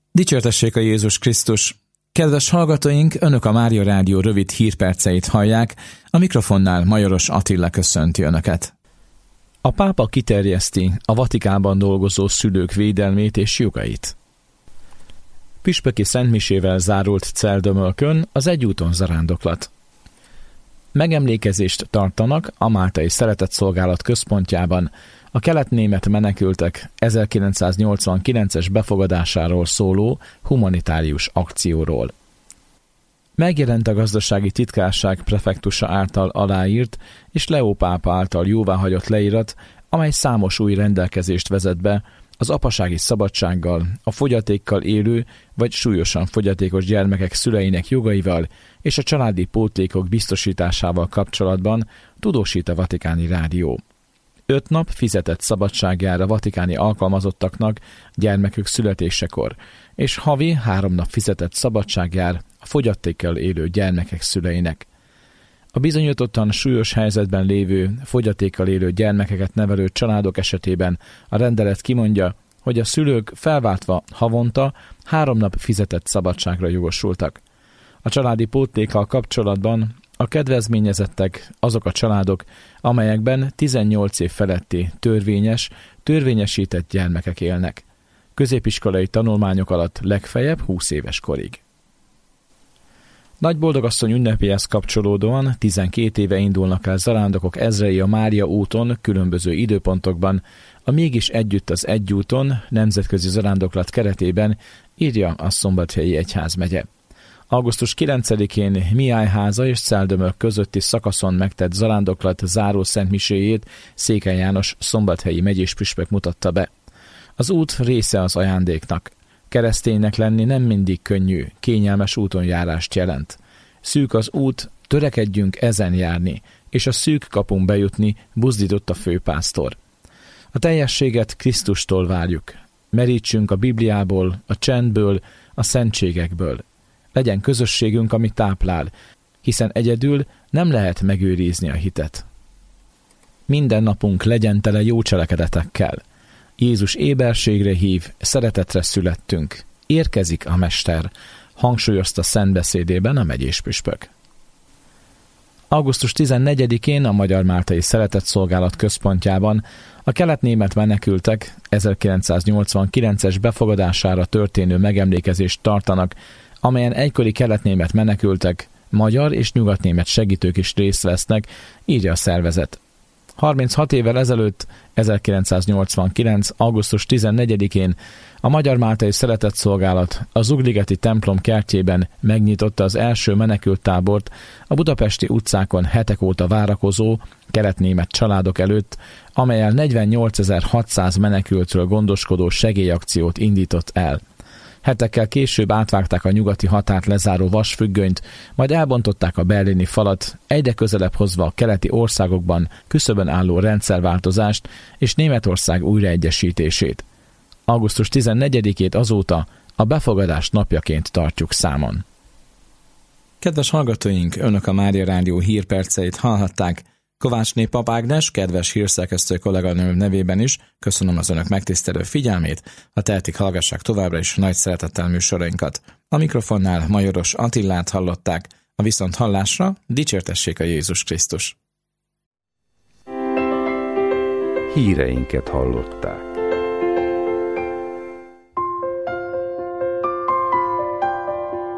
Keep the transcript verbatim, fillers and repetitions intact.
Dicsértessék a Jézus Krisztus! Kedves hallgatóink, Önök a Mária Rádió rövid hírperceit hallják, a mikrofonnál Majoros Attila köszönti Önöket. A pápa kiterjeszti a Vatikánban dolgozó szülők védelmét és jogait. Püspöki szentmisével zárult Celldömölkön az Egyúton zarándoklat. Megemlékezést tartanak a Máltai Szeretetszolgálat központjában a kelet-német menekültek ezerkilencszáznyolcvankilences befogadásáról szóló humanitárius akcióról. Megjelent a gazdasági titkárság prefektusa által aláírt és Leó pápa által jóváhagyott leírat, amely számos új rendelkezést vezet be az apasági szabadsággal, a fogyatékkal élő vagy súlyosan fogyatékos gyermekek szüleinek jogaival és a családi pótlékok biztosításával kapcsolatban, tudósít a Vatikáni Rádió. Öt nap fizetett szabadság jár a vatikáni alkalmazottaknak gyermekük születésekor, és havi három nap fizetett szabadság jár a fogyatékkal élő gyermekek szüleinek. A bizonyítottan súlyos helyzetben lévő, fogyatékkal élő gyermekeket nevelő családok esetében a rendelet kimondja, hogy a szülők felváltva havonta három nap fizetett szabadságra jogosultak. A családi pótlékkal kapcsolatban a kedvezményezettek azok a családok, amelyekben tizennyolc év feletti törvényes, törvényesített gyermekek élnek. Középiskolai tanulmányok alatt legfeljebb húsz éves korig. Nagy Boldogasszony ünnepéhez kapcsolódóan tizenkét éve indulnak el zarándokok ezrei a Mária úton különböző időpontokban, a Mégis együtt az Egyúton nemzetközi zarándoklat keretében, írja a Szombathelyi Egyházmegye. augusztus kilencedikén Mihályháza és Celldömölk közötti szakaszon megtett zarándoklat záró szentmiséjét Székely János szombathelyi megyéspüspök mutatta be. Az út része az ajándéknak. Kereszténynek lenni nem mindig könnyű, kényelmes útonjárást jelent. Szűk az út, törekedjünk ezen járni, és a szűk kapun bejutni, buzdított a főpásztor. A teljességet Krisztustól várjuk. Merítsünk a Bibliából, a csendből, a szentségekből. Legyen közösségünk, ami táplál, hiszen egyedül nem lehet megőrizni a hitet. Minden napunk legyen tele jó cselekedetekkel. Jézus éberségre hív, szeretetre születtünk. Érkezik a Mester, hangsúlyozta szentbeszédében a megyéspüspök. augusztus tizennegyedikén a Magyar Máltai Szeretetszolgálat központjában a kelet-német menekültek ezerkilencszáznyolcvankilences befogadására történő megemlékezést tartanak, amelyen egykori kelet-német menekültek, magyar és nyugatnémet segítők is részt vesznek, írja a szervezet. harminchat évvel ezelőtt, ezerkilencszáznyolcvankilenc. augusztus tizennegyedikén a Magyar Máltai Szeretetszolgálat a Zugligeti templom kertjében megnyitotta az első menekülttábort a budapesti utcákon hetek óta várakozó kelet-német családok előtt, amellyel negyvennyolcezer-hatszáz menekültről gondoskodó segélyakciót indított el. Hetekkel később átvágták a nyugati határt lezáró vasfüggönyt, majd elbontották a berlini falat, egyre közelebb hozva a keleti országokban küszöbön álló rendszerváltozást és Németország újraegyesítését. augusztus tizennegyedikét azóta a befogadás napjaként tartjuk számon. Kedves hallgatóink, Önök a Mária Rádió hírperceit hallhatták. Kovácsné Pap Ágnes, kedves hírszerkesztő kolléganőm nevében is köszönöm az Önök megtisztelő figyelmét, ha tehetik, hallgassák továbbra is nagy szeretettel műsorainkat. A mikrofonnál Majoros Attilát hallották, a viszont hallásra dicsértessék a Jézus Krisztus. Híreinket hallották.